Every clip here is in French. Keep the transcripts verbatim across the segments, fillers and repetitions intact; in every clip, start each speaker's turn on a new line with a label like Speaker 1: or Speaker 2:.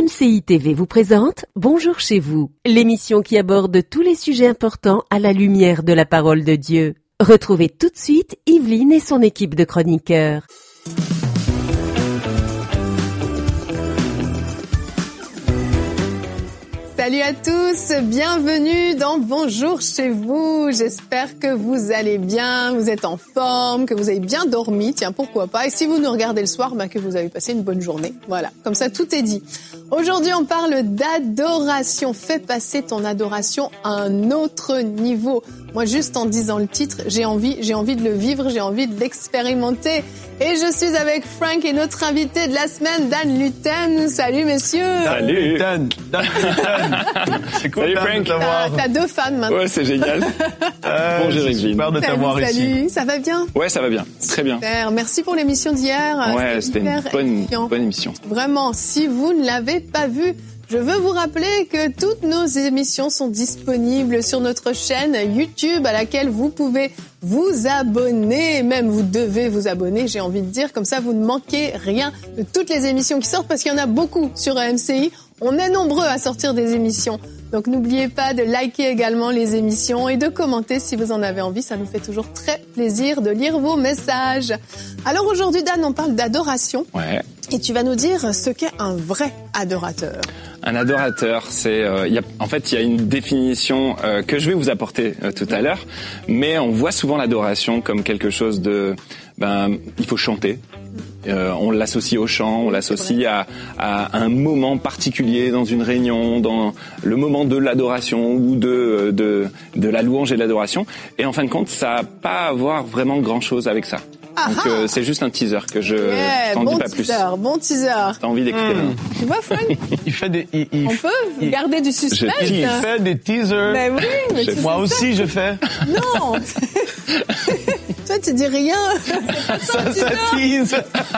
Speaker 1: C I T V vous présente Bonjour chez vous, l'émission qui aborde tous les sujets importants à la lumière de la parole de Dieu. Retrouvez tout de suite Yveline et son équipe de chroniqueurs.
Speaker 2: Salut à tous, bienvenue dans Bonjour chez vous. J'espère que vous allez bien, vous êtes en forme, que vous avez bien dormi, tiens pourquoi pas. Et si vous nous regardez le soir, bah, que vous avez passé une bonne journée. Voilà, comme ça tout est dit. Aujourd'hui on parle d'adoration. Fais passer ton adoration à un autre niveau. Moi juste en disant le titre, j'ai envie, j'ai envie de le vivre, j'ai envie de l'expérimenter. Et je suis avec Frank et notre invité de la semaine, Dan Lutten. Salut messieurs.
Speaker 3: Salut Dan. Dan Lutten. C'est cool. Salut Frank.
Speaker 2: T'as, t'as deux fans maintenant.
Speaker 3: Ouais, c'est génial. euh, Bonjour Yveline.
Speaker 4: Super de t'avoir
Speaker 2: salut,
Speaker 4: ici.
Speaker 2: Salut, ça va bien?
Speaker 3: Ouais, ça va bien. Très bien.
Speaker 2: Super. Merci pour l'émission d'hier.
Speaker 3: Ouais, c'était, c'était une bonne, bonne émission.
Speaker 2: Vraiment, si vous ne l'avez pas vue, je veux vous rappeler que toutes nos émissions sont disponibles sur notre chaîne YouTube à laquelle vous pouvez vous abonner, même vous devez vous abonner, j'ai envie de dire, comme ça vous ne manquez rien de toutes les émissions qui sortent parce qu'il y en a beaucoup sur M C I. On est nombreux à sortir des émissions. Donc n'oubliez pas de liker également les émissions et de commenter si vous en avez envie. Ça nous fait toujours très plaisir de lire vos messages. Alors aujourd'hui, Dan, on parle d'adoration.
Speaker 3: Ouais.
Speaker 2: Et tu vas nous dire ce qu'est un vrai adorateur.
Speaker 3: Un adorateur, c'est, euh, y a, en fait, il y a une définition euh, que je vais vous apporter euh, tout à l'heure, mais on voit souvent l'adoration comme quelque chose de, ben, il faut chanter. Euh, on l'associe au chant, on l'associe à, à un moment particulier dans une réunion, dans le moment de l'adoration ou de, de, de la louange et de l'adoration. Et en fin de compte, ça n'a pas à voir vraiment grand-chose avec ça. Donc euh, c'est juste un teaser que je,
Speaker 2: yeah,
Speaker 3: je t'en
Speaker 2: bon
Speaker 3: dis pas
Speaker 2: teaser,
Speaker 3: plus.
Speaker 2: Bon teaser.
Speaker 3: T'as envie d'écouter
Speaker 4: mmh.
Speaker 2: Tu vois, Frank?
Speaker 4: Il fait des. Il, il,
Speaker 2: on peut
Speaker 4: il,
Speaker 2: garder du suspense.
Speaker 4: Je, il fait des teasers.
Speaker 2: Ben oui, mais tu
Speaker 4: moi aussi, je fais.
Speaker 2: Non. Toi, tu dis rien.
Speaker 4: Ça, ça tease.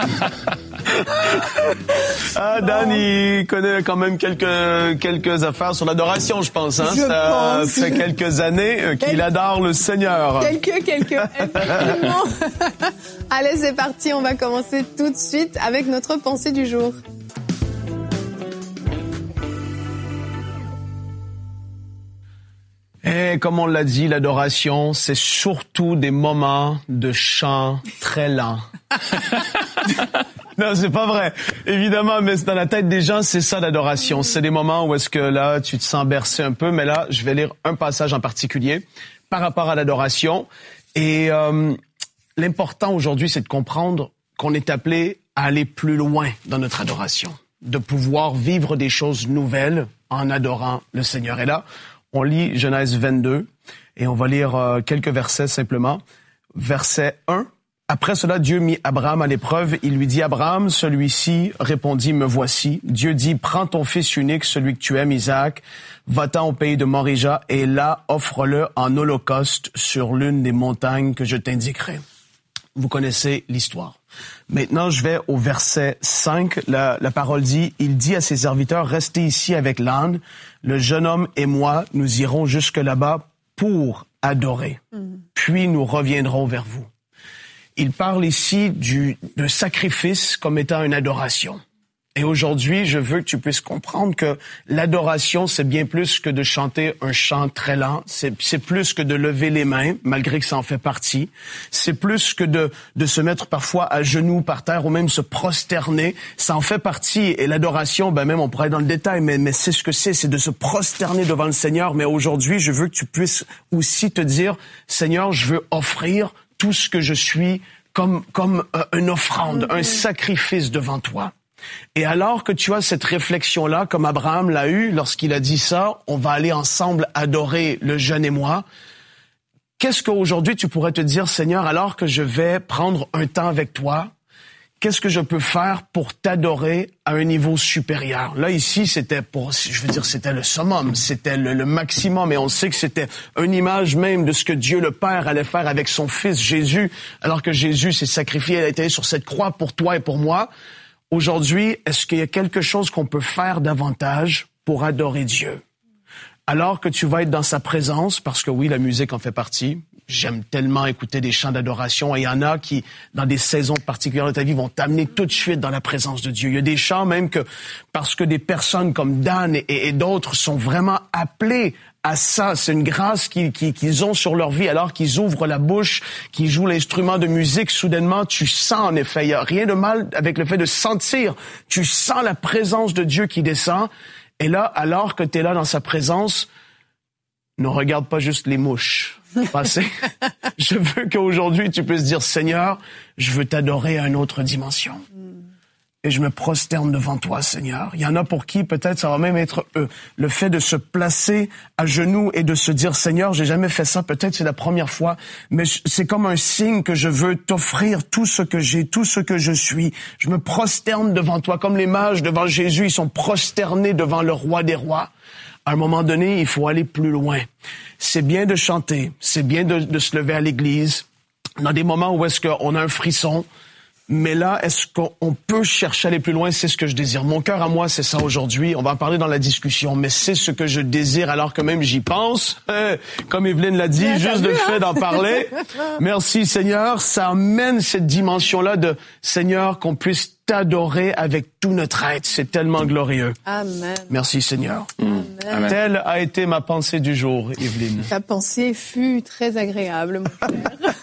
Speaker 4: Ah, Dan, il connaît quand même quelques quelques affaires sur l'adoration, je pense. Hein?
Speaker 2: Je
Speaker 4: ça
Speaker 2: pense.
Speaker 4: fait quelques années qu'il Quel... adore le Seigneur.
Speaker 2: Quelques, quelques. Effectivement. Allez, c'est parti. On va commencer tout de suite avec notre pensée du jour.
Speaker 4: Et comme on l'a dit, l'adoration, c'est surtout des moments de chant très lents. Non, c'est pas vrai. Évidemment, mais dans la tête des gens, c'est ça l'adoration. C'est des moments où est-ce que là, tu te sens bercé un peu. Mais là, je vais lire un passage en particulier par rapport à l'adoration. Et euh, l'important aujourd'hui, c'est de comprendre qu'on est appelé à aller plus loin dans notre adoration, de pouvoir vivre des choses nouvelles en adorant le Seigneur. Et là, on lit Genèse vingt-deux et on va lire euh, quelques versets simplement. Verset un. Après cela, Dieu mit Abraham à l'épreuve. Il lui dit, Abraham, celui-ci répondit, me voici. Dieu dit, prends ton fils unique, celui que tu aimes, Isaac, va-t'en au pays de Morija et là, offre-le en holocauste sur l'une des montagnes que je t'indiquerai. Vous connaissez l'histoire. Maintenant, je vais au verset cinq. La, la parole dit, il dit à ses serviteurs, restez ici avec l'âne. Le jeune homme et moi, nous irons jusque là-bas pour adorer. Mmh. Puis nous reviendrons vers vous. Il parle ici du, de sacrifice comme étant une adoration. Et aujourd'hui, je veux que tu puisses comprendre que l'adoration, c'est bien plus que de chanter un chant très lent. C'est, c'est plus que de lever les mains, malgré que ça en fait partie. C'est plus que de, de se mettre parfois à genoux par terre ou même se prosterner. Ça en fait partie. Et l'adoration, ben même, on pourrait aller dans le détail, mais, mais c'est ce que c'est, c'est de se prosterner devant le Seigneur. Mais aujourd'hui, je veux que tu puisses aussi te dire, Seigneur, je veux offrir tout ce que je suis comme, comme euh, une offrande, un sacrifice devant toi. Et alors que tu as cette réflexion-là, comme Abraham l'a eu lorsqu'il a dit ça, on va aller ensemble adorer le jeune et moi. Qu'est-ce qu'aujourd'hui tu pourrais te dire, Seigneur, alors que je vais prendre un temps avec toi, qu'est-ce que je peux faire pour t'adorer à un niveau supérieur? Là, ici, c'était pour, je veux dire, c'était le summum, c'était le, le maximum, et on sait que c'était une image même de ce que Dieu le Père allait faire avec son Fils Jésus, alors que Jésus s'est sacrifié, il a été sur cette croix pour toi et pour moi. Aujourd'hui, est-ce qu'il y a quelque chose qu'on peut faire davantage pour adorer Dieu? Alors que tu vas être dans sa présence, parce que oui, la musique en fait partie, J'aime tellement écouter des chants d'adoration. Et il y en a qui, dans des saisons particulières de ta vie, vont t'amener tout de suite dans la présence de Dieu. Il y a des chants même que, parce que des personnes comme Dan et, et d'autres sont vraiment appelés à ça. C'est une grâce qu'ils, qu'ils, qu'ils ont sur leur vie. Alors qu'ils ouvrent la bouche, qu'ils jouent l'instrument de musique, soudainement, tu sens en effet. Il n'y a rien de mal avec le fait de sentir. Tu sens la présence de Dieu qui descend. Et là, alors que tu es là dans sa présence, ne regarde pas juste les mouches passer. Je veux qu'aujourd'hui, tu puisses dire, Seigneur, je veux t'adorer à une autre dimension. Et je me prosterne devant toi, Seigneur. Il y en a pour qui, peut-être, ça va même être eux. Le fait de se placer à genoux et de se dire, Seigneur, j'ai jamais fait ça, peut-être c'est la première fois, mais c'est comme un signe que je veux t'offrir tout ce que j'ai, tout ce que je suis. Je me prosterne devant toi, comme les mages devant Jésus, ils sont prosternés devant le roi des rois. À un moment donné, il faut aller plus loin. C'est bien de chanter, c'est bien de, de se lever à l'église, dans des moments où est-ce qu'on a un frisson, mais là, est-ce qu'on peut chercher à aller plus loin? C'est ce que je désire. Mon cœur à moi, c'est ça aujourd'hui. On va en parler dans la discussion, mais c'est ce que je désire alors que même j'y pense. Euh, comme Evelyne l'a dit,
Speaker 2: ouais,
Speaker 4: juste le fait d'en parler. Merci Seigneur, ça amène cette dimension-là de Seigneur, qu'on puisse t'adorer avec tout notre être. C'est tellement glorieux.
Speaker 2: Amen.
Speaker 4: Merci Seigneur.
Speaker 2: Amen.
Speaker 3: Amen.
Speaker 4: Telle a été ma pensée du jour, Evelyne.
Speaker 2: Ta pensée fut très agréable, mon frère.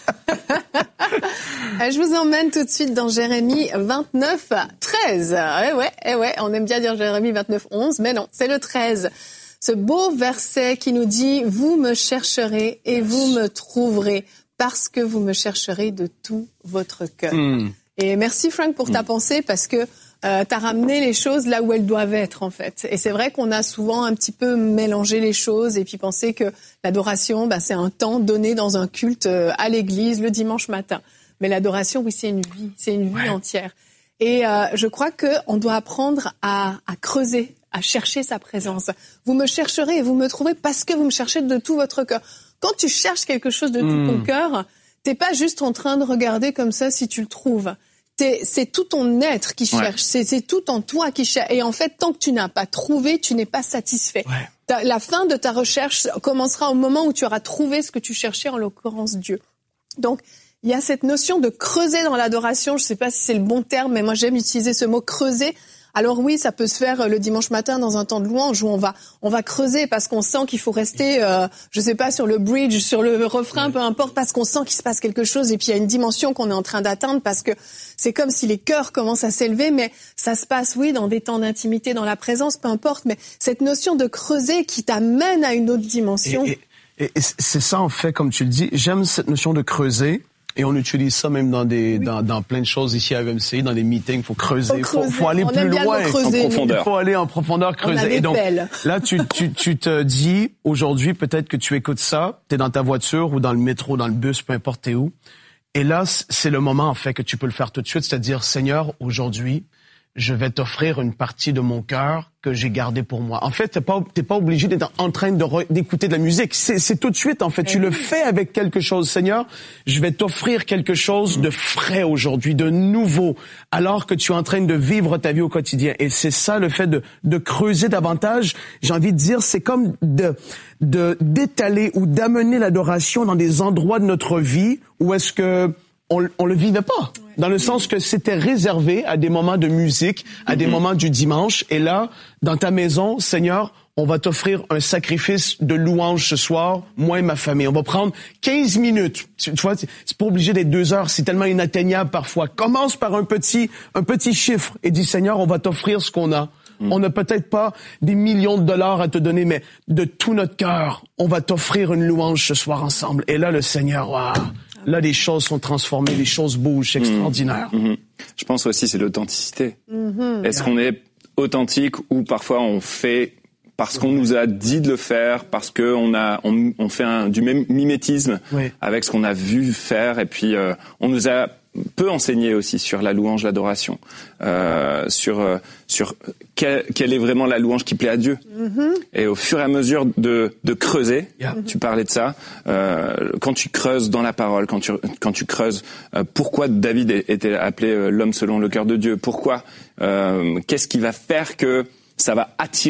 Speaker 2: Je vous emmène tout de suite dans Jérémie vingt-neuf, treize. Eh ouais, eh ouais, on aime bien dire Jérémie vingt-neuf, onze, mais non, c'est le treize. Ce beau verset qui nous dit « Vous me chercherez et vous me trouverez parce que vous me chercherez de tout votre cœur. Mm. » Et merci Frank pour ta mm. pensée parce que euh, t'as ramené les choses là où elles doivent être en fait. Et c'est vrai qu'on a souvent un petit peu mélangé les choses et puis pensé que l'adoration, bah, c'est un temps donné dans un culte euh, à l'église le dimanche matin. Mais l'adoration, oui, c'est une vie, c'est une vie ouais. entière. Et euh, je crois que on doit apprendre à, à creuser, à chercher sa présence. Vous me chercherez et vous me trouverez parce que vous me cherchez de tout votre cœur. Quand tu cherches quelque chose de tout mmh. ton cœur, t'es pas juste en train de regarder comme ça si tu le trouves. T'es, c'est tout ton être qui cherche, ouais. c'est, c'est tout en toi qui cherche. Et en fait, tant que tu n'as pas trouvé, tu n'es pas satisfait. Ouais. Ta, la fin de ta recherche commencera au moment où tu auras trouvé ce que tu cherchais, en l'occurrence Dieu. Donc, il y a cette notion de creuser dans l'adoration. Je ne sais pas si c'est le bon terme, mais moi j'aime utiliser ce mot creuser. Alors oui, ça peut se faire le dimanche matin dans un temps de louange où on va on va creuser parce qu'on sent qu'il faut rester, euh, je sais pas, sur le bridge, sur le refrain, oui. peu importe, parce qu'on sent qu'il se passe quelque chose et puis il y a une dimension qu'on est en train d'atteindre parce que c'est comme si les cœurs commencent à s'élever, mais ça se passe, oui, dans des temps d'intimité, dans la présence, peu importe, mais cette notion de creuser qui t'amène à une autre dimension.
Speaker 4: Et, et, et c'est ça en fait, comme tu le dis, j'aime cette notion de creuser. Et on utilise ça même dans des oui. dans, dans plein de choses ici à M C I, dans des meetings, il faut creuser, il faut, faut aller
Speaker 2: on
Speaker 4: plus loin,
Speaker 2: creuser,
Speaker 4: en profondeur. Il faut aller en profondeur, creuser. Et donc
Speaker 2: pelles.
Speaker 4: là, tu, tu tu te dis aujourd'hui, peut-être que tu écoutes ça, t'es dans ta voiture ou dans le métro, dans le bus, peu importe t'es où. Et là, c'est le moment en fait que tu peux le faire tout de suite, c'est-à-dire Seigneur, aujourd'hui, je vais t'offrir une partie de mon cœur que j'ai gardée pour moi. En fait, t'es pas, t'es pas obligé d'être en train de re, d'écouter de la musique. C'est, c'est tout de suite, en fait. Tu le fais avec quelque chose. Seigneur, je vais t'offrir quelque chose de frais aujourd'hui, de nouveau, alors que tu es en train de vivre ta vie au quotidien. Et c'est ça, le fait de, de creuser davantage. J'ai envie de dire, c'est comme de, de, d'étaler ou d'amener l'adoration dans des endroits de notre vie où est-ce que on, on le vivait pas. Dans le sens que c'était réservé à des moments de musique, à des mm-hmm. moments du dimanche. Et là, dans ta maison, Seigneur, on va t'offrir un sacrifice de louange ce soir, moi et ma famille. On va prendre quinze minutes. Tu, tu vois, c'est pas obligé d'être deux heures. C'est tellement inatteignable parfois. Commence par un petit, un petit chiffre et dis, Seigneur, on va t'offrir ce qu'on a. Mm. On n'a peut-être pas des millions de dollars à te donner, mais de tout notre cœur, on va t'offrir une louange ce soir ensemble. Et là, le Seigneur, waouh! Là, les choses sont transformées, les choses bougent, c'est extraordinaire.
Speaker 3: Mmh. Je pense aussi c'est l'authenticité. Mmh. Est-ce qu'on est authentique ou parfois on fait parce qu'on nous a dit de le faire, parce que on a on, on fait un, du même mimétisme oui. avec ce qu'on a vu faire et puis euh, on nous a peu enseigné aussi sur la louange, l'adoration, euh, sur euh, sur quelle, quelle est vraiment la louange qui plaît à Dieu. Mm-hmm. Et au fur et à mesure de de creuser, yeah. tu parlais de ça, euh, quand tu creuses dans la parole, quand tu quand tu creuses, euh, pourquoi David était appelé euh, l'homme selon le cœur de Dieu, pourquoi, euh, qu'est-ce qui va faire que ça va attirer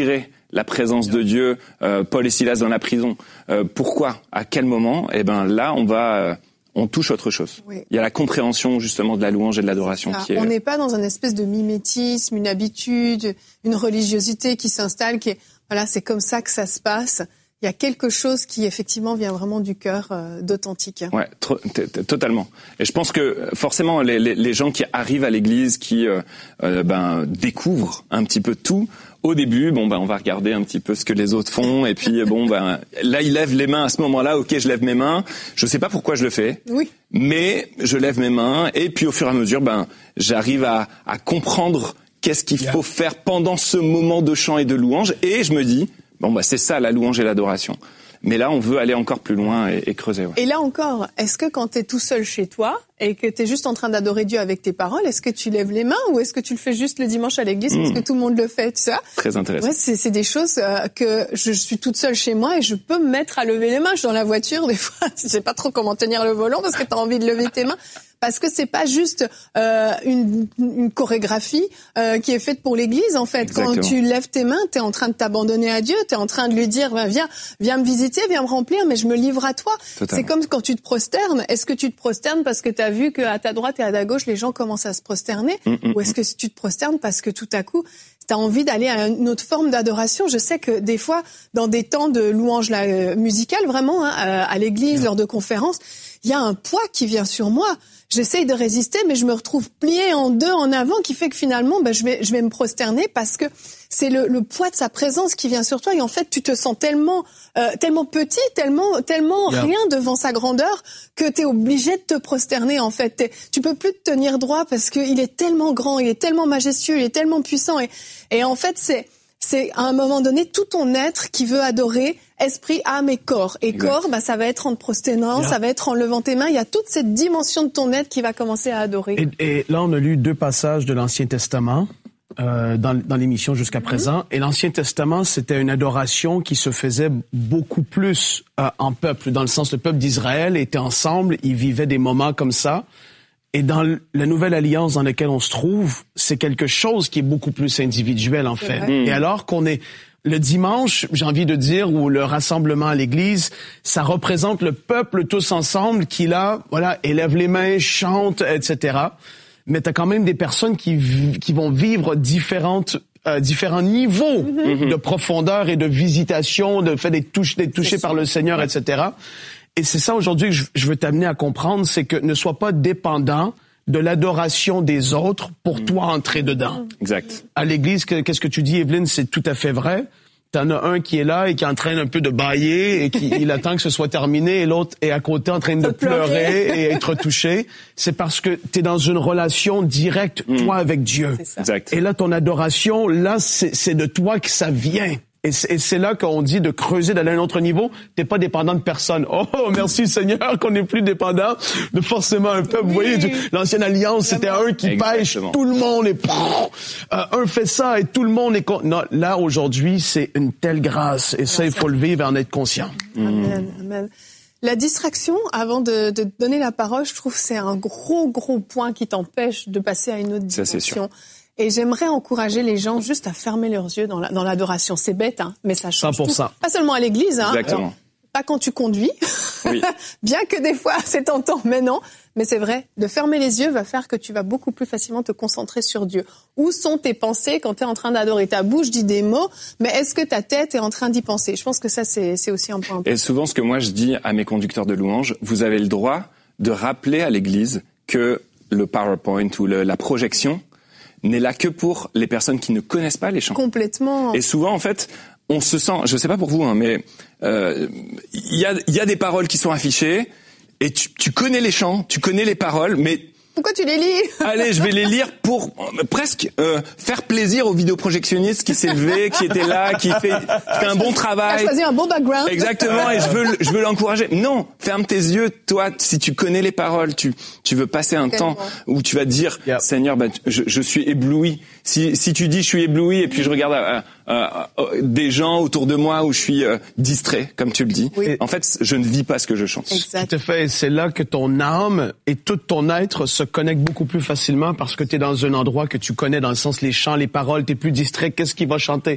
Speaker 3: la présence de Dieu, euh, Paul et Silas dans la prison. Euh, pourquoi? À quel moment? Eh ben là, on va, euh, on touche autre chose. Oui. Il y a la compréhension justement de la louange et de l'adoration.
Speaker 2: Ah,
Speaker 3: qui est...
Speaker 2: On n'est pas dans un espèce de mimétisme, une habitude, une religiosité qui s'installe, qui est voilà, c'est comme ça que ça se passe. Il y a quelque chose qui effectivement vient vraiment du cœur, euh, d'authentique.
Speaker 3: Ouais, tr- t- t- totalement. Et je pense que forcément les, les, les gens qui arrivent à l'église, qui euh, euh, ben découvrent un petit peu tout. Au début, bon ben on va regarder un petit peu ce que les autres font, et puis bon ben là ils lèvent les mains à ce moment-là. Ok, je lève mes mains. Je sais pas pourquoi je le fais.
Speaker 2: Oui.
Speaker 3: Mais je lève mes mains, et puis au fur et à mesure, ben j'arrive à, à comprendre qu'est-ce qu'il yeah. faut faire pendant ce moment de chant et de louange, et je me dis. Bon, bah, c'est ça, la louange et l'adoration. Mais là, on veut aller encore plus loin et, et creuser. Ouais.
Speaker 2: Et là encore, est-ce que quand t'es tout seul chez toi et que t'es juste en train d'adorer Dieu avec tes paroles, est-ce que tu lèves les mains ou est-ce que tu le fais juste le dimanche à l'église mmh. parce que tout le monde le fait, tu sais?
Speaker 3: Très intéressant.
Speaker 2: Ouais, c'est, c'est des choses euh, que je suis toute seule chez moi et je peux me mettre à lever les mains. Je suis dans la voiture, des fois, tu sais pas trop comment tenir le volant parce que t'as envie de lever tes mains. Parce que c'est pas juste euh, une, une chorégraphie euh, qui est faite pour l'Église en fait. Exactement. Quand tu lèves tes mains, t'es en train de t'abandonner à Dieu, t'es en train de lui dire bah, viens, viens me visiter, viens me remplir, mais je me livre à toi. Totalement. C'est comme quand tu te prosternes. Est-ce que tu te prosternes parce que t'as vu qu'à ta droite et à ta gauche les gens commencent à se prosterner, mmh, mmh, ou est-ce que tu te prosternes parce que tout à coup t'as envie d'aller à une autre forme d'adoration? Je sais que des fois, dans des temps de louange là, euh, musicale, vraiment, hein, à, à l'église, mmh. lors de conférences, il y a un poids qui vient sur moi. J'essaye de résister, mais je me retrouve pliée en deux en avant, qui fait que finalement, ben, je vais, je vais me prosterner parce que c'est le, le poids de sa présence qui vient sur toi. Et en fait, tu te sens tellement, euh, tellement petit, tellement, tellement yeah. rien devant sa grandeur que t'es obligé de te prosterner. En fait, t'es, tu peux plus te tenir droit parce que il est tellement grand, il est tellement majestueux, il est tellement puissant. Et, et en fait, c'est c'est à un moment donné tout ton être qui veut adorer, esprit, âme et corps. Et exact. Corps, bah, ça va être en te prosternant, yeah. ça va être en levant tes mains. Il y a toute cette dimension de ton être qui va commencer à adorer.
Speaker 4: Et, et là, on a lu deux passages de l'Ancien Testament euh, dans, dans l'émission jusqu'à mm-hmm. présent. Et l'Ancien Testament, c'était une adoration qui se faisait beaucoup plus euh, en peuple, dans le sens le peuple d'Israël était ensemble, ils vivaient des moments comme ça. Et dans la nouvelle alliance dans laquelle on se trouve, c'est quelque chose qui est beaucoup plus individuel, en fait. Mmh. Et alors qu'on est le dimanche, j'ai envie de dire, ou le rassemblement à l'église, ça représente le peuple tous ensemble qui, là, voilà, élève les mains, chante, et cetera. Mais t'as quand même des personnes qui, qui vont vivre différentes Euh, différents niveaux mmh. de profondeur et de visitation, de fait d'être touché, d'être touché par le Seigneur, et cetera. Et c'est ça aujourd'hui que je, je veux t'amener à comprendre, c'est que ne sois pas dépendant de l'adoration des autres pour mmh. toi entrer dedans.
Speaker 3: Exact.
Speaker 4: À l'église, que, qu'est-ce que tu dis, Evelyne, c'est tout à fait vrai. T'en as un qui est là et qui est en train un peu de bâiller et qui il attend que ce soit terminé et l'autre est à côté en train de pleurer et être touché. C'est parce que t'es dans une relation directe, mmh. toi, avec Dieu.
Speaker 3: Exact.
Speaker 4: Et là, ton adoration, là, c'est, c'est de toi que ça vient. Et c'est, et c'est là qu'on dit de creuser, d'aller à un autre niveau. T'es pas dépendant de personne. Oh, merci Seigneur qu'on n'est plus dépendant de forcément un peuple. Oui. Vous voyez, l'ancienne alliance, c'était un qui Exactement. Pêche, tout le monde est... Euh, un fait ça et tout le monde est... Con... Non, là, aujourd'hui, c'est une telle grâce. Et ça, il faut le vivre et en être conscient.
Speaker 2: Amen, mmh. amen. La distraction, avant de, de donner la parole, je trouve que c'est un gros, gros point qui t'empêche de passer à une autre dimension. Ça, c'est sûr. Et j'aimerais encourager les gens juste à fermer leurs yeux dans, la, dans l'adoration. C'est bête, hein, mais ça change
Speaker 4: cent pour cent.
Speaker 2: Tout. Pas seulement à l'église, hein.
Speaker 3: Exactement.
Speaker 2: Alors, pas quand tu conduis. Oui. Bien que des fois c'est tentant, mais non. Mais c'est vrai, de fermer les yeux va faire que tu vas beaucoup plus facilement te concentrer sur Dieu. Où sont tes pensées quand tu es en train d'adorer? Ta bouche dit des mots, mais est-ce que ta tête est en train d'y penser? Je pense que ça, c'est, c'est aussi un point important.
Speaker 3: Et souvent, ce que moi je dis à mes conducteurs de louange, vous avez le droit de rappeler à l'église que le PowerPoint ou le, la projection n'est là que pour les personnes qui ne connaissent pas les chants.
Speaker 2: Complètement.
Speaker 3: Et souvent, en fait, on se sent, je sais pas pour vous, hein, mais euh, il y a, il y a des paroles qui sont affichées et tu, tu connais les chants, tu connais les paroles, mais
Speaker 2: pourquoi tu les lis?
Speaker 3: Allez, je vais les lire pour euh, presque euh, faire plaisir aux vidéoprojectionnistes qui s'est levé, qui était là, qui fait, qui fait un bon travail.
Speaker 2: Tu as choisi un bon background.
Speaker 3: Exactement, et je veux, je veux l'encourager. Non, ferme tes yeux. Toi, si tu connais les paroles, tu, tu veux passer un Tellement. temps où tu vas te dire, yep. Seigneur, bah, je, je suis ébloui. Si, si tu dis, je suis ébloui, et puis je regarde euh, euh, euh, des gens autour de moi où je suis euh, distrait, comme tu le dis. Oui. En fait, je ne vis pas ce que je chante.
Speaker 2: Exact.
Speaker 4: Tout à fait. C'est là que ton âme et tout ton être se connectent beaucoup plus facilement parce que tu es dans un endroit que tu connais, dans le sens les chants, les paroles, tu es plus distrait. Qu'est-ce qu'il va chanter?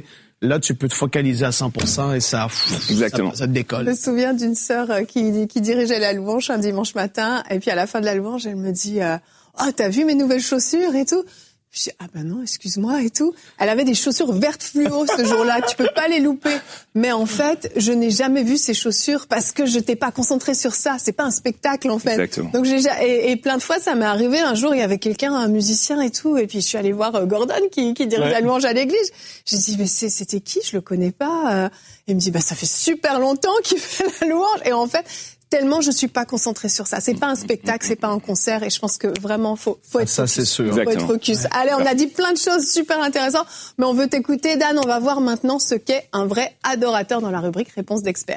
Speaker 4: là, tu peux te focaliser à cent pour cent et ça, pff,
Speaker 3: Exactement.
Speaker 4: ça, ça te décolle.
Speaker 2: Je me souviens d'une sœur qui, qui dirigeait la louange un dimanche matin, et puis à la fin de la louange, elle me dit euh, « Oh, t'as vu mes nouvelles chaussures et tout ?» Je dis « Ah ben non, excuse-moi et tout. » Elle avait des chaussures vertes fluo ce jour-là, tu peux pas les louper. Mais en fait, je n'ai jamais vu ces chaussures parce que je t'ai pas concentrée sur ça. C'est pas un spectacle en fait.
Speaker 3: Exactement.
Speaker 2: Donc j'ai et, et plein de fois, ça m'est arrivé. Un jour, il y avait quelqu'un, un musicien et tout, et puis je suis allée voir euh, Gordon qui, qui dirige
Speaker 4: Ouais.
Speaker 2: la louange à l'église. J'ai dit mais c'est, c'était qui? Je le connais pas. Il me dit bah ça fait super longtemps qu'il fait la louange. Et en fait, tellement je suis pas concentrée sur ça. C'est pas un spectacle, c'est pas un concert, et je pense que vraiment faut faut être
Speaker 4: Ça,
Speaker 2: focus.
Speaker 4: c'est sûr.
Speaker 2: Faut être
Speaker 3: Exactement.
Speaker 2: focus. Allez, on a dit plein de choses super intéressantes, mais on veut t'écouter, Dan. On va voir maintenant ce qu'est un vrai adorateur dans la rubrique Réponse d'expert.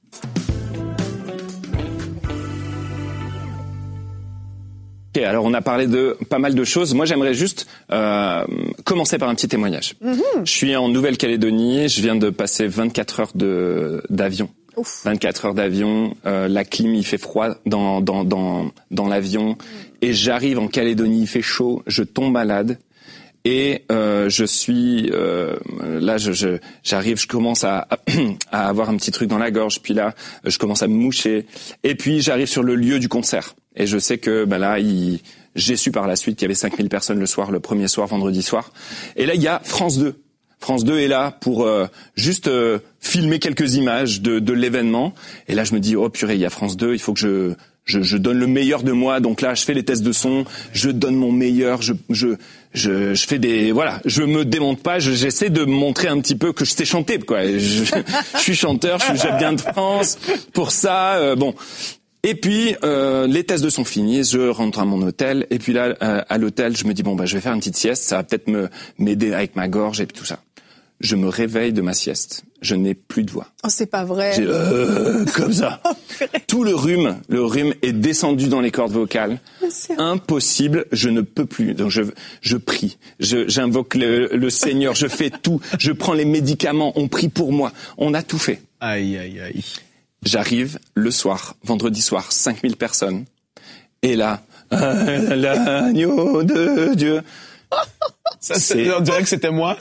Speaker 3: Ok, alors on a parlé de pas mal de choses. Moi, j'aimerais juste euh, commencer par un petit témoignage.
Speaker 2: Mm-hmm.
Speaker 3: Je suis en Nouvelle-Calédonie. Je viens de passer vingt-quatre heures de d'avion.
Speaker 2: Ouf.
Speaker 3: vingt-quatre heures d'avion. Euh, la clim, il fait froid dans dans dans dans l'avion. Et j'arrive en Calédonie, il fait chaud. Je tombe malade. Et euh, je suis euh, là, je, je j'arrive, je commence à, à avoir un petit truc dans la gorge, puis là, je commence à me moucher, et puis j'arrive sur le lieu du concert. Et je sais que ben là, il, j'ai su par la suite qu'il y avait cinq mille personnes le soir, le premier soir, vendredi soir. Et là, il y a France deux. France deux est là pour euh, juste euh, filmer quelques images de, de l'événement. Et là, je me dis, oh purée, il y a France deux, il faut que je Je, je donne le meilleur de moi, donc là je fais les tests de son, je donne mon meilleur, je je je, je fais des voilà, je me démonte pas, je, j'essaie de montrer un petit peu que je sais chanter quoi. Je, je suis chanteur, je suis bien de France pour ça. Euh, bon, et puis euh, les tests de son finis, je rentre à mon hôtel et puis là euh, à l'hôtel je me dis bon bah je vais faire une petite sieste, ça va peut-être me m'aider avec ma gorge et puis tout ça. Je me réveille de ma sieste. Je n'ai plus de voix.
Speaker 2: Oh, c'est pas vrai.
Speaker 3: J'ai euh, comme ça. Tout le rhume, le rhume est descendu dans les cordes vocales.
Speaker 2: C'est-
Speaker 3: Impossible, je ne peux plus. Donc je, je prie, je, j'invoque le, le Seigneur, je fais tout. Je prends les médicaments, on prie pour moi. On a tout fait.
Speaker 4: Aïe, aïe, aïe.
Speaker 3: J'arrive le soir, vendredi soir, cinq mille personnes. Et là, ah, l'agneau de Dieu.
Speaker 4: Ça, c'est...
Speaker 3: C'est-
Speaker 4: On dirait que c'était moi.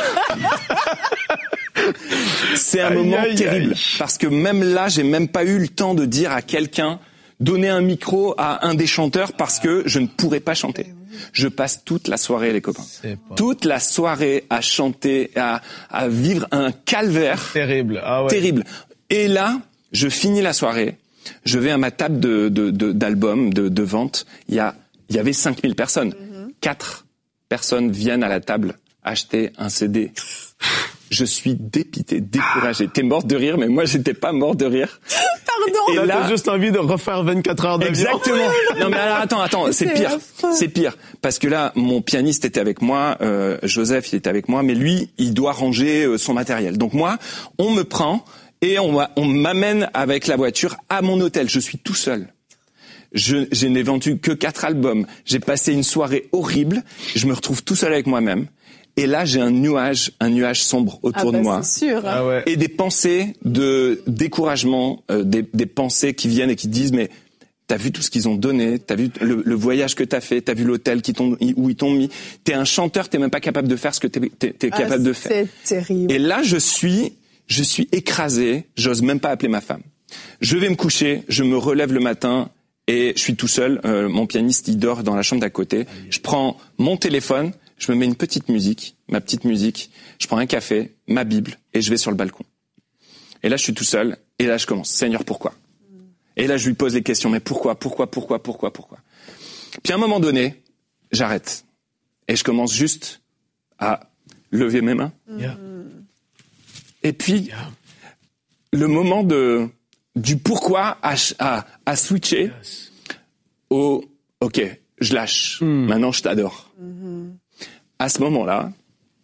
Speaker 3: C'est un
Speaker 4: Aïe,
Speaker 3: moment
Speaker 4: aïe,
Speaker 3: terrible
Speaker 4: aïe.
Speaker 3: parce que même là, j'ai même pas eu le temps de dire à quelqu'un, donner un micro à un des chanteurs parce que je ne pourrais pas chanter. Je passe toute la soirée, les copains.
Speaker 4: C'est pas-
Speaker 3: Toute la soirée à chanter, à, à vivre un calvaire
Speaker 4: Terrible. Ah ouais.
Speaker 3: terrible. Et là, je finis la soirée, je vais à ma table de, de, de, d'album, de, de vente. Il y a, il y avait cinq mille personnes. Quatre personnes viennent à la table acheter un C D. Je suis dépité, découragé. T'es mort de rire, mais moi, j'étais pas mort de rire.
Speaker 2: Pardon.
Speaker 3: Et
Speaker 4: Là,
Speaker 3: là-
Speaker 4: t'as juste envie de refaire vingt-quatre heures d'avion.
Speaker 3: Exactement. Non mais alors attends, attends, c'est
Speaker 2: C'est
Speaker 3: pire.
Speaker 2: affreux.
Speaker 3: C'est pire parce que là, mon pianiste était avec moi, euh, Joseph, il était avec moi, mais lui, il doit ranger euh, son matériel. Donc moi, on me prend et on va, on m'amène avec la voiture à mon hôtel. Je suis tout seul. Je, je n'ai vendu que quatre albums. J'ai passé une soirée horrible. Je me retrouve tout seul avec moi-même. Et là, j'ai un nuage, un nuage sombre
Speaker 2: Ah
Speaker 3: autour
Speaker 2: bah,
Speaker 3: de moi.
Speaker 2: c'est sûr.
Speaker 4: Ah ouais.
Speaker 3: Et des pensées de découragement, euh, des, des pensées qui viennent et qui disent mais t'as vu tout ce qu'ils ont donné, t'as vu le, le voyage que t'as fait, t'as vu l'hôtel qui t'ont, où ils t'ont mis. T'es un chanteur, t'es même pas capable de faire ce que t'es, t'es, t'es
Speaker 2: Ah,
Speaker 3: capable de faire.
Speaker 2: C'est terrible.
Speaker 3: Et là, je suis, je suis écrasé. J'ose même pas appeler ma femme. Je vais me coucher, je me relève le matin et je suis tout seul. Euh, mon pianiste, il dort dans la chambre d'à côté. Je prends mon téléphone. Je me mets une petite musique, ma petite musique, je prends un café, ma Bible, et je vais sur le balcon. Et là, je suis tout seul, et là, je commence. Seigneur, pourquoi? Et là, je lui pose les questions, mais pourquoi, pourquoi, pourquoi, pourquoi, pourquoi? Puis à un moment donné, j'arrête. Et je commence juste à lever mes mains.
Speaker 4: Yeah.
Speaker 3: Et puis, le moment de, du pourquoi a, a, a switché
Speaker 4: Yes.
Speaker 3: au « ok, je lâche, maintenant je t'adore ». À ce moment-là,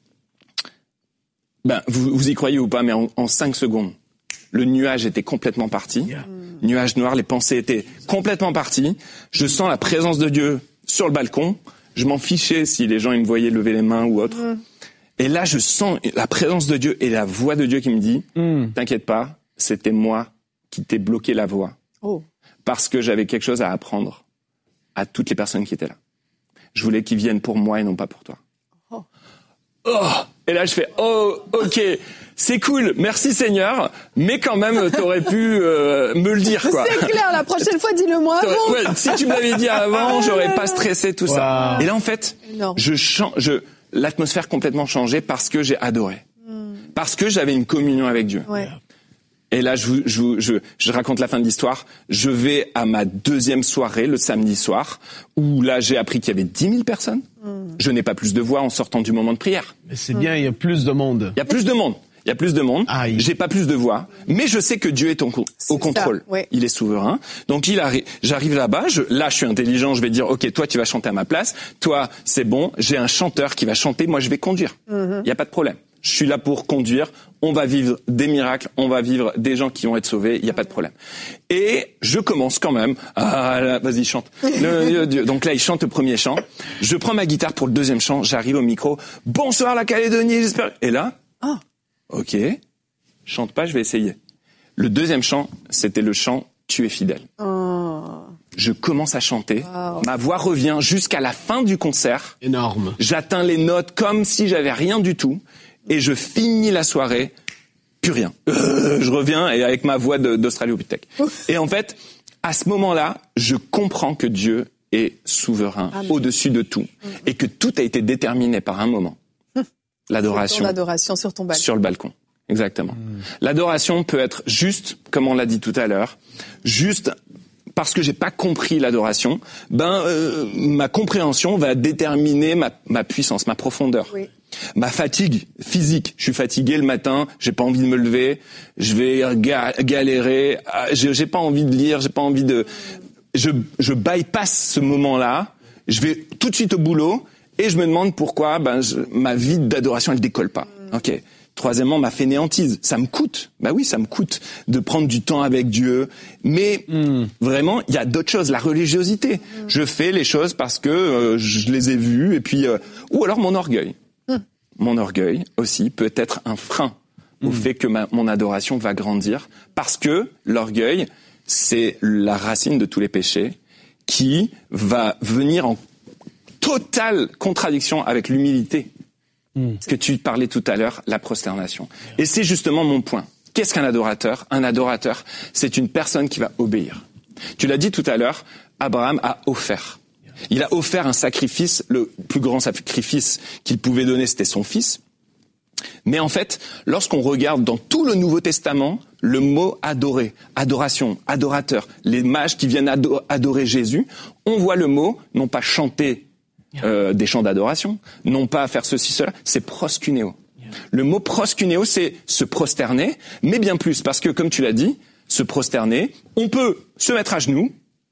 Speaker 3: ben, vous, vous y croyez ou pas, mais en, en cinq secondes, le nuage était complètement parti.
Speaker 4: Yeah.
Speaker 3: Nuage noir, les pensées étaient complètement parties. Je sens la présence de Dieu sur le balcon. Je m'en fichais si les gens ils me voyaient lever les mains ou autre. Et là, je sens la présence de Dieu et la voix de Dieu qui me dit
Speaker 4: Mm.
Speaker 3: « T'inquiète pas, c'était moi qui t'ai bloqué la voix.
Speaker 2: Oh.
Speaker 3: Parce que j'avais quelque chose à apprendre à toutes les personnes qui étaient là. Je voulais qu'ils viennent pour moi et non pas pour toi. » oh, et là je fais oh, ok. C'est cool, merci Seigneur, mais quand même, t'aurais pu euh, me le dire, quoi.
Speaker 2: C'est clair, la prochaine fois, dis-le-moi avant.
Speaker 3: Ouais, si tu me l'avais dit avant, j'aurais pas stressé tout ça.
Speaker 4: Wow.
Speaker 3: Et là, en fait,
Speaker 2: non.
Speaker 3: je change, je, l'atmosphère complètement changée parce que j'ai adoré, mm. parce que j'avais une communion avec Dieu.
Speaker 2: Ouais.
Speaker 3: Et là, je, vous, je, vous, je, je raconte la fin de l'histoire. Je vais à ma deuxième soirée, le samedi soir, où là, j'ai appris qu'il y avait dix mille personnes. Mm. Je n'ai pas plus de voix en sortant du moment de prière.
Speaker 4: Mais c'est bien, il y a plus de monde.
Speaker 3: Il y a plus de monde. Il y a plus de monde,
Speaker 4: Aïe.
Speaker 3: J'ai pas plus de voix, mais je sais que Dieu est au,
Speaker 2: c'est
Speaker 3: au contrôle.
Speaker 2: Ça, ouais.
Speaker 3: Il est souverain. Donc il arrive, j'arrive là-bas, je, là je suis intelligent, je vais dire OK, toi tu vas chanter à ma place, toi c'est bon, j'ai un chanteur qui va chanter, moi je vais conduire. Mm-hmm. Il y a pas de problème. Je suis là pour conduire, on va vivre des miracles, on va vivre des gens qui vont être sauvés, il y a pas de problème. Et je commence quand même, ah là, vas-y chante. Le, le, donc là il chante le premier chant, je prends ma guitare pour le deuxième chant, j'arrive au micro. Bonsoir la Calédonie, j'espère. Et là
Speaker 2: oh.
Speaker 3: Ok, chante pas, je vais essayer. Le deuxième chant, c'était le chant « Tu es fidèle
Speaker 2: oh. ».
Speaker 3: Je commence à chanter,
Speaker 2: wow.
Speaker 3: ma voix revient jusqu'à la fin du concert.
Speaker 4: Énorme.
Speaker 3: J'atteins les notes comme si j'avais rien du tout, et je finis la soirée, plus rien. Euh, je reviens, et avec ma voix de, d'Australopithèque. Et en fait, à ce moment-là, je comprends que Dieu est souverain, Amen. Au-dessus de tout, mmh. et que tout a été déterminé par un moment. L'adoration,
Speaker 2: l'adoration sur ton balcon.
Speaker 3: Sur le balcon, exactement. Mmh. L'adoration peut être juste, comme on l'a dit tout à l'heure, juste parce que j'ai pas compris l'adoration. Ben, euh, ma compréhension va déterminer ma, ma puissance, ma profondeur,
Speaker 2: oui.
Speaker 3: ma fatigue physique. Je suis fatigué le matin, j'ai pas envie de me lever, je vais ga- galérer, j'ai, j'ai pas envie de lire, j'ai pas envie de, je, je bypass ce moment-là. Je vais tout de suite au boulot. Et je me demande pourquoi ben, je, ma vie d'adoration, elle décolle pas. Ok. Troisièmement, ma fainéantise. Ça me coûte. Bah oui, ça me coûte de prendre du temps avec Dieu. Mais mm. vraiment, il y a d'autres choses. La religiosité. Mm. Je fais les choses parce que euh, je les ai vues. Et puis, euh, ou alors mon orgueil. Mm. Mon orgueil aussi peut être un frein mm. au fait que ma, mon adoration va grandir. Parce que l'orgueil, c'est la racine de tous les péchés qui va venir en totale contradiction avec l'humilité mm. que tu parlais tout à l'heure, la prosternation. Et c'est justement mon point. Qu'est-ce qu'un adorateur ? Un adorateur, c'est une personne qui va obéir. Tu l'as dit tout à l'heure, Abraham a offert. Il a offert un sacrifice, le plus grand sacrifice qu'il pouvait donner, c'était son fils. Mais en fait, lorsqu'on regarde dans tout le Nouveau Testament, le mot adorer, adoration, adorateur, les mages qui viennent ado- adorer Jésus, on voit le mot, non pas chanter Euh, des chants d'adoration, non pas faire ceci, cela, c'est proskuneo. Yeah. Le mot proskuneo, c'est se prosterner, mais bien plus, parce que comme tu l'as dit, se prosterner, on peut se mettre à genoux,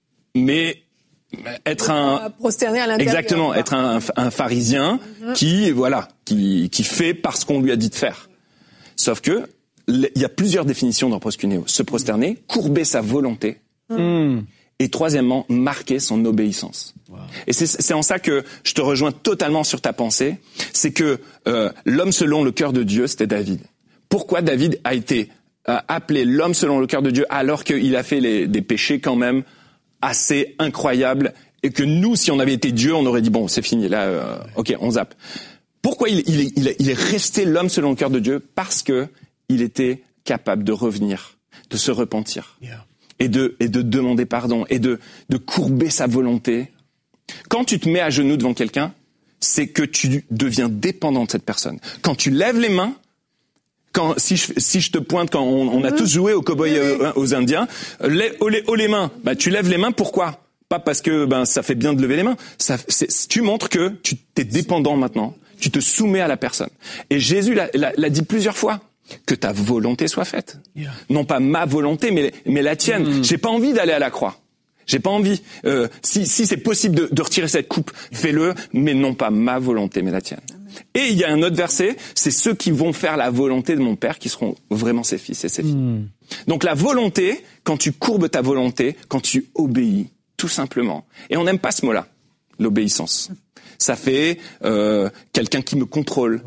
Speaker 3: mais être un...
Speaker 2: Prosterner à l'intérieur.
Speaker 3: Exactement, être un, un pharisien mm-hmm. qui, voilà, qui, qui fait parce qu'on lui a dit de faire. Sauf que, il y a plusieurs définitions dans proskuneo. Se prosterner, courber sa volonté, mm. et troisièmement, marquer son obéissance. Wow. Et c'est, c'est en ça que je te rejoins totalement sur ta pensée, c'est que euh, l'homme selon le cœur de Dieu, c'était David. Pourquoi David a été euh, appelé l'homme selon le cœur de Dieu alors qu'il a fait les, des péchés quand même assez incroyables et que nous, si on avait été Dieu, on aurait dit bon, c'est fini, là, euh, ok, on zappe. Pourquoi il, il, il, il est resté l'homme selon le cœur de Dieu ? Parce que il était capable de revenir, de se repentir. Yeah. Et de, et de demander pardon, et de, de courber sa volonté. Quand tu te mets à genoux devant quelqu'un, c'est que tu deviens dépendant de cette personne. Quand tu lèves les mains, quand, si je, si je te pointe, quand on, on a tous joué aux cow-boys, euh, aux Indiens, lève, haut les, haut les mains, bah, tu lèves les mains, pourquoi? Pas parce que, ben, ça fait bien de lever les mains. Ça, c'est, tu montres que tu t'es dépendant maintenant. Tu te soumets à la personne. Et Jésus l'a, l'a, l'a dit plusieurs fois. Que ta volonté soit faite. Yeah. Non pas ma volonté, mais, mais la tienne. Mm. J'ai pas envie d'aller à la croix. J'ai pas envie. Euh, si, si c'est possible de, de retirer cette coupe, fais-le, mais non pas ma volonté, mais la tienne. Amen. Et il y a un autre verset, c'est ceux qui vont faire la volonté de mon Père qui seront vraiment ses fils et ses filles. Mm. Donc la volonté, quand tu courbes ta volonté, quand tu obéis, tout simplement. Et on n'aime pas ce mot-là, l'obéissance. Ça fait euh, quelqu'un qui me contrôle. Ouais.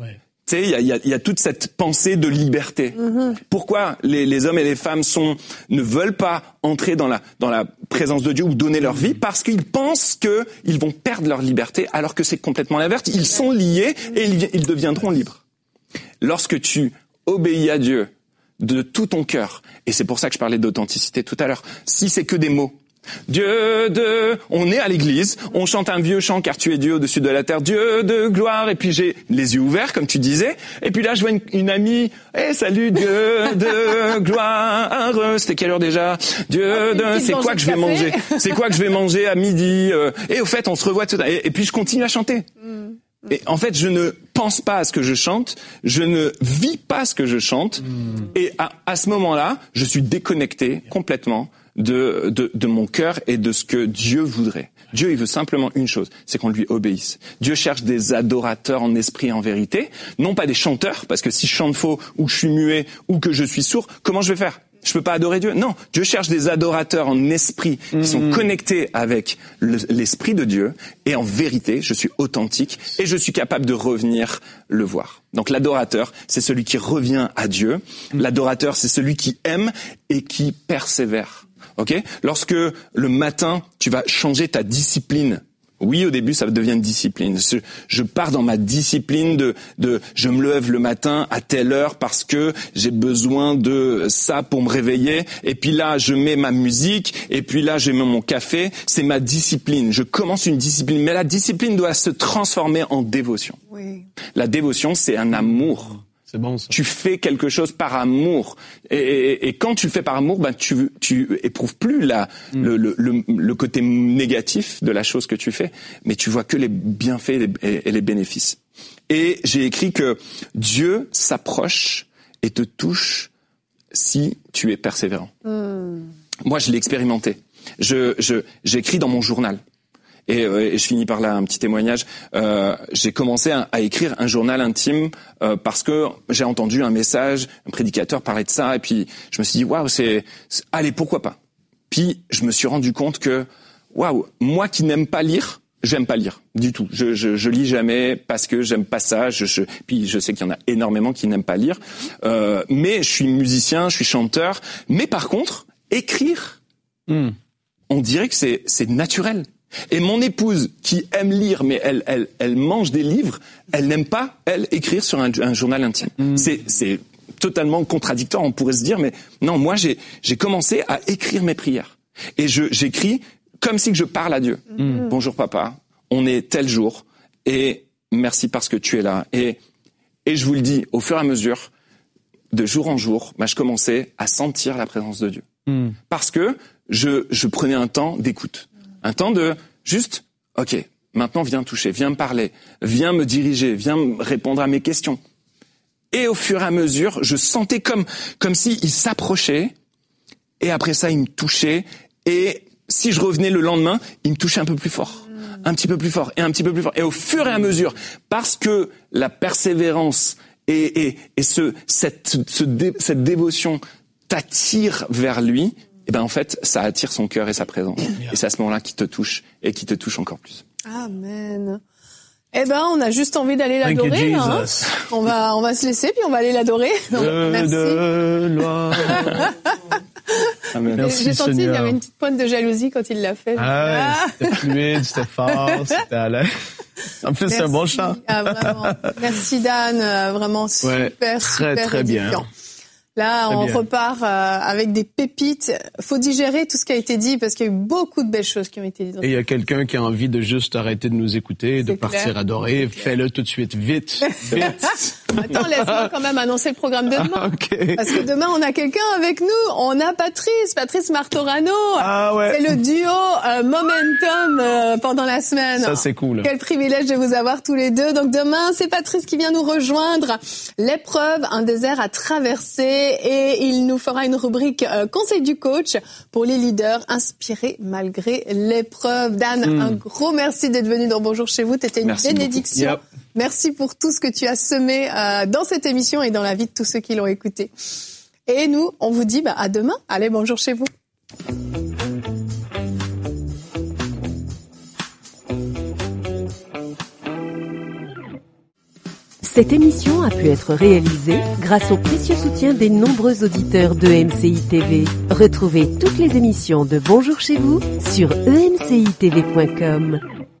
Speaker 3: Tu sais, il y a, y, a, y a toute cette pensée de liberté. Mm-hmm. Pourquoi les, les hommes et les femmes sont ne veulent pas entrer dans la dans la présence de Dieu ou donner leur vie? Parce qu'ils pensent que ils vont perdre leur liberté, alors que c'est complètement l'inverse. Ils sont liés et ils, ils deviendront libres. Lorsque tu obéis à Dieu de tout ton cœur, et c'est pour ça que je parlais d'authenticité tout à l'heure. Si c'est que des mots. Dieu de, on est à l'église, on chante un vieux chant car tu es Dieu au-dessus de la terre, Dieu de gloire, et puis j'ai les yeux ouverts comme tu disais, et puis là je vois une, une amie, eh hey, salut Dieu de gloire, c'était quelle heure déjà? Dieu de, c'est quoi que je vais manger? C'est quoi que je vais manger à midi? euh, Et au fait on se revoit tout et, et puis je continue à chanter. Mm. Et en fait, je ne pense pas à ce que je chante, je ne vis pas ce que je chante, mm. et à, à ce moment-là, je suis déconnecté complètement de, de, de mon cœur et de ce que Dieu voudrait. Dieu, il veut simplement une chose, c'est qu'on lui obéisse. Dieu cherche des adorateurs en esprit et en vérité, non pas des chanteurs, parce que si je chante faux, ou que je suis muet, ou que je suis sourd, comment je vais faire? Je peux pas adorer Dieu. Non, Dieu cherche des adorateurs en esprit qui mmh. sont connectés avec le, l'esprit de Dieu, et en vérité, je suis authentique et je suis capable de revenir le voir. Donc l'adorateur, c'est celui qui revient à Dieu. Mmh. L'adorateur, c'est celui qui aime et qui persévère. OK? Lorsque le matin, tu vas changer ta discipline. Oui, au début, ça devient une discipline. Je, je pars dans ma discipline de, de, je me lève le matin à telle heure parce que j'ai besoin de ça pour me réveiller. Et puis là, je mets ma musique. Et puis là, je mets mon café. C'est ma discipline. Je commence une discipline. Mais la discipline doit se transformer en dévotion. Oui. La dévotion, c'est un amour.
Speaker 4: C'est bon, ça.
Speaker 3: Tu fais quelque chose par amour, et, et, et quand tu le fais par amour, ben tu tu éprouves plus la mm. le, le le le côté négatif de la chose que tu fais, mais tu vois que les bienfaits et les, et, et les bénéfices. Et j'ai écrit que Dieu s'approche et te touche si tu es persévérant. Mm. Moi, je l'ai expérimenté. Je je j'écris dans mon journal. Et, et je finis par là un petit témoignage. Euh, j'ai commencé à, à écrire un journal intime euh, parce que j'ai entendu un message, un prédicateur parler de ça, et puis je me suis dit waouh, c'est, c'est allez pourquoi pas. Puis je me suis rendu compte que waouh, moi qui n'aime pas lire, j'aime pas lire du tout. Je, je, je lis jamais parce que j'aime pas ça. Je, je, puis je sais qu'il y en a énormément qui n'aiment pas lire. Euh, mais je suis musicien, je suis chanteur. Mais par contre, écrire, mm. on dirait que c'est, c'est naturel. Et mon épouse, qui aime lire, mais elle, elle, elle mange des livres, elle n'aime pas, elle, écrire sur un, un journal intime. Mmh. C'est, c'est totalement contradictoire, on pourrait se dire, mais non, moi, j'ai, j'ai commencé à écrire mes prières. Et je, j'écris comme si je parle à Dieu. Mmh. Bonjour papa, on est tel jour, et merci parce que tu es là. Et, et je vous le dis, au fur et à mesure, de jour en jour, bah, je commençais à sentir la présence de Dieu. Mmh. Parce que je, je prenais un temps d'écoute. Un temps de juste, ok, maintenant viens toucher, viens me parler, viens me diriger, viens me répondre à mes questions. Et au fur et à mesure, je sentais comme comme si il s'approchait, et après ça, il me touchait, et si je revenais le lendemain, il me touchait un peu plus fort, un petit peu plus fort, et un petit peu plus fort. Et au fur et à mesure, parce que la persévérance et, et, et ce, cette, ce dé, cette dévotion t'attire vers lui, et ben en fait, ça attire son cœur et sa présence. Et c'est à ce moment-là qu'il te touche et qui te touche encore plus.
Speaker 2: Amen. Eh ben, on a juste envie d'aller l'adorer. Hein. On va, on va se laisser puis on va aller l'adorer. Donc,
Speaker 4: de,
Speaker 2: merci.
Speaker 4: De loin.
Speaker 3: Amen.
Speaker 4: Merci,
Speaker 2: j'ai senti
Speaker 4: Seigneur.
Speaker 2: qu'il y avait une petite pointe de jalousie quand il l'a fait.
Speaker 4: Ah, ah. C'était fluide, c'était fort, c'était à l'aise. En plus,
Speaker 2: merci.
Speaker 4: C'est un bon chant.
Speaker 2: Ah, vraiment. Merci Dan, euh, vraiment super, ouais,
Speaker 4: très,
Speaker 2: super
Speaker 4: très
Speaker 2: édifiant.
Speaker 4: bien.
Speaker 2: Là,
Speaker 4: Très
Speaker 2: on
Speaker 4: bien.
Speaker 2: repart euh, avec des pépites. Faut digérer tout ce qui a été dit parce qu'il y a eu beaucoup de belles choses qui ont été dites.
Speaker 4: Et il y a quelqu'un qui a envie de juste arrêter de nous écouter, de partir
Speaker 2: clair.
Speaker 4: adorer. Fais-le tout de suite, vite, vite.
Speaker 2: Attends, laisse-moi quand même annoncer le programme de demain.
Speaker 4: Ah, okay.
Speaker 2: Parce que demain, on a quelqu'un avec nous. On a Patrice, Patrice Martorano.
Speaker 4: Ah ouais.
Speaker 2: C'est le duo euh, Momentum euh, pendant la semaine.
Speaker 4: Ça, c'est cool.
Speaker 2: Quel privilège de vous avoir tous les deux. Donc demain, c'est Patrice qui vient nous rejoindre. L'épreuve, un désert à traverser. Et il nous fera une rubrique euh, conseil du coach pour les leaders inspirés malgré l'épreuve. Dan, mm. un gros merci d'être venu dans Bonjour chez vous. T'étais une
Speaker 3: merci
Speaker 2: bénédiction. Yep. Merci pour tout ce que tu as semé euh, dans cette émission et dans la vie de tous ceux qui l'ont écouté. Et nous, on vous dit bah, à demain. Allez, bonjour chez vous.
Speaker 1: Cette émission a pu être réalisée grâce au précieux soutien des nombreux auditeurs de E M C I T V. Retrouvez toutes les émissions de Bonjour chez vous sur e m c i t v point com.